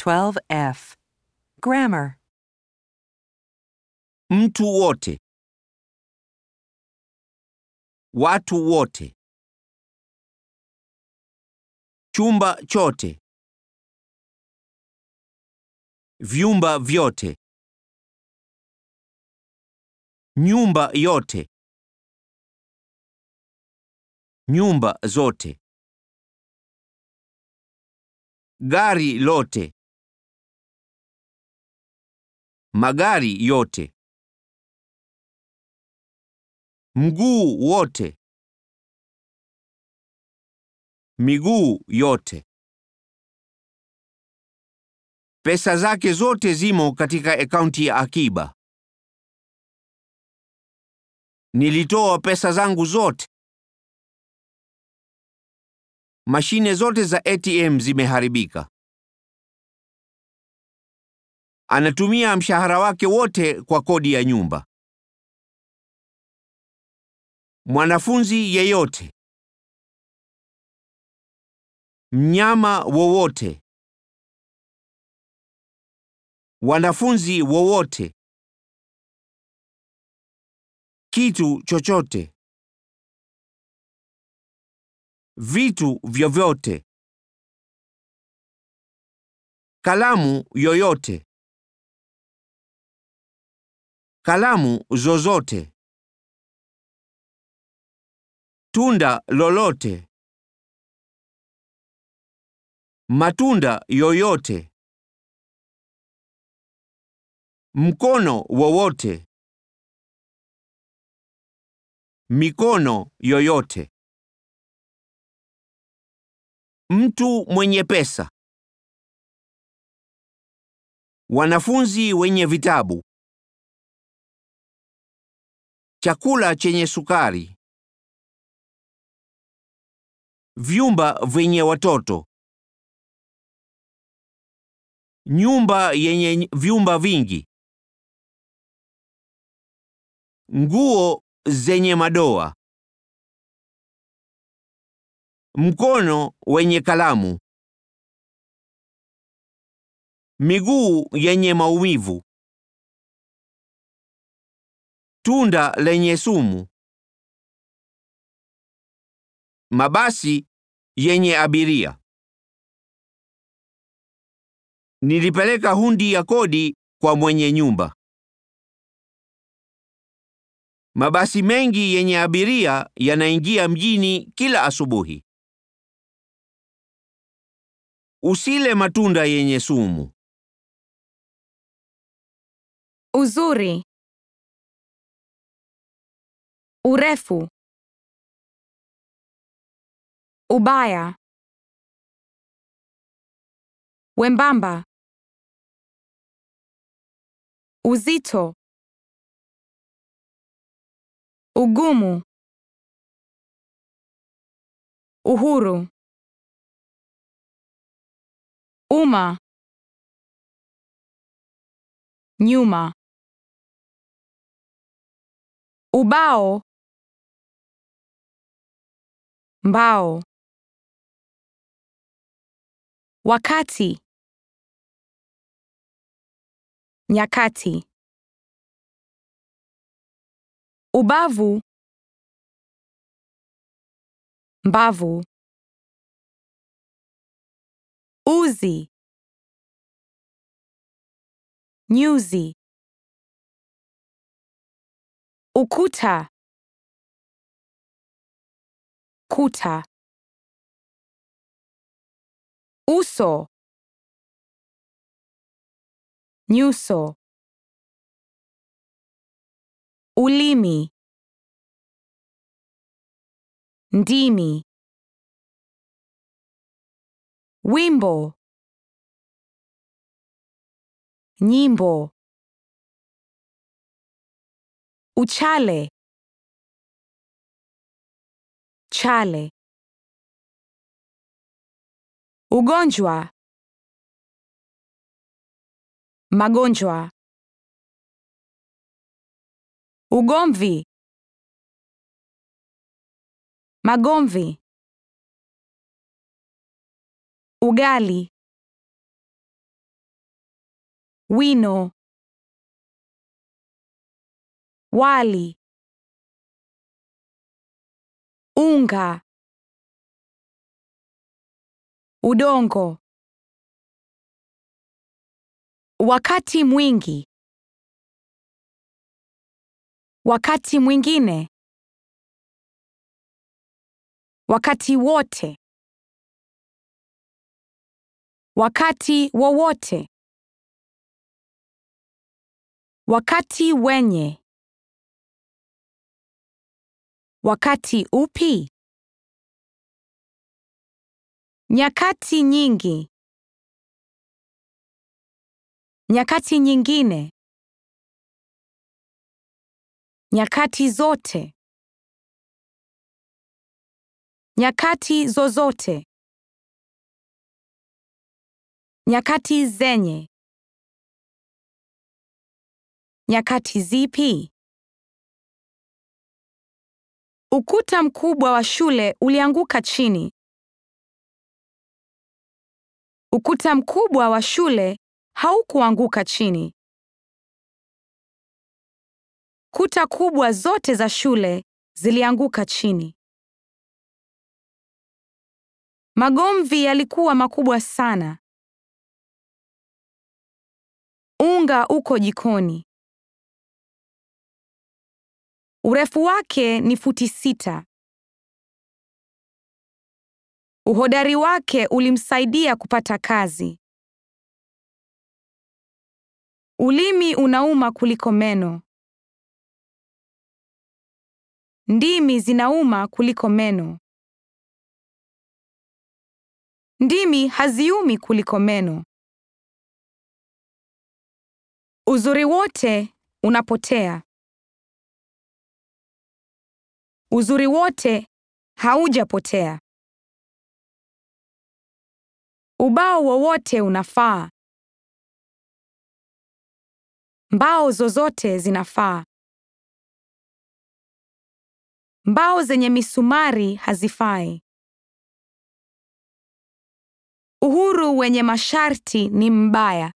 12F. Grammar. Mtu wote. Watu wote. Chumba chote. Vyumba vyote. Nyumba yote. Nyumba zote. Gari lote. Magari yote. Mguu wote. Miguu yote. Pesa zake zote zimo katika akaunti ya akiba. Nilitoa pesa zangu zote. Mashine zote za ATM zimeharibika. Anatumia mshahara wake wote kwa kodi ya nyumba. Mwanafunzi yeyote. Mnyama wowote. Wanafunzi wowote. Kitu chochote. Vitu vyovyote. Kalamu yoyote. Kalamu zozote. Tunda lolote. Matunda yoyote. Mkono wowote. Mikono yoyote. Mtu mwenye pesa. Wanafunzi wenye vitabu. Chakula chenye sukari. Vyumba vyenye watoto. Nyumba yenye vyumba vingi. Nguo zenye madoa. Mkono wenye kalamu. Miguu yenye maumivu. Tunda lenye sumu. Mabasi yenye abiria. Nilipeleka hundi ya kodi kwa mwenye nyumba. Mabasi mengi yenye abiria yanaingia mjini kila asubuhi. Usile matunda yenye sumu. Uzuri. Urefu. Ubaya. Wembamba. Uzito. Ugumu. Uhuru. Umma. Nyuma. Ubao. Mbao. Wakati. Nyakati. Ubavu. Mbavu. Uzi. Nyuzi. Ukuta. Kuta. Uso. Nyuso. Ulimi. Ndimi. Wimbo. Nyimbo. Uchale. Chale. Ugonjwa. Magonjwa. Ugomvi. Magomvi. Ugali. wino, wali, unga, udongo. Wakati mwingi, wakati mwingine, wakati wote, wakati wowote, wakati wenye, wakati upi, nyakati nyingi, nyakati nyingine, nyakati zote, nyakati zozote, nyakati zenye, nyakati zipi? Ukuta mkubwa wa shule ulianguka chini. Ukuta mkubwa wa shule haukuanguka chini. Kuta kubwa zote za shule zilianguka chini. Magomvi yalikuwa makubwa sana. Unga uko jikoni. Urefu wake ni futi 6. Uhodari wake ulimsaidia kupata kazi. Ulimi unauma kuliko meno. Ndimi zinauma kuliko meno. Ndimi haziumi kuliko meno. Uzuri wote unapotea. Uzuri wote haujapotea. Ubao wowote unafaa. Mbao zozote zinafaa. Mbao zenye misumari hazifai. Uhuru wenye masharti ni mbaya.